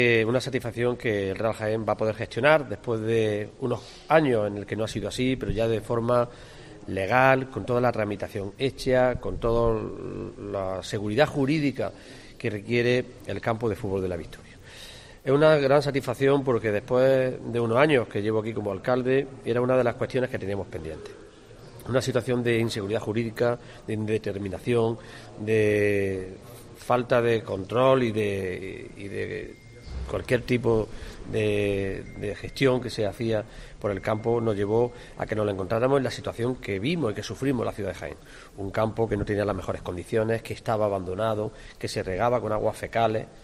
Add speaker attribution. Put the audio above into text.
Speaker 1: Una satisfacción que el Real Jaén va a poder gestionar después de unos años en el que no ha sido así, pero ya de forma legal, con toda la tramitación hecha, con toda la seguridad jurídica que requiere el campo de fútbol de La Victoria. Es una gran satisfacción porque después de unos años que llevo aquí como alcalde, era una de las cuestiones que teníamos pendientes. Una situación de inseguridad jurídica, de indeterminación, de falta de control y de cualquier tipo de gestión que se hacía por el campo nos llevó a que nos lo encontráramos en la situación que vimos y que sufrimos en la ciudad de Jaén. Un campo que no tenía las mejores condiciones, que estaba abandonado, que se regaba con aguas fecales,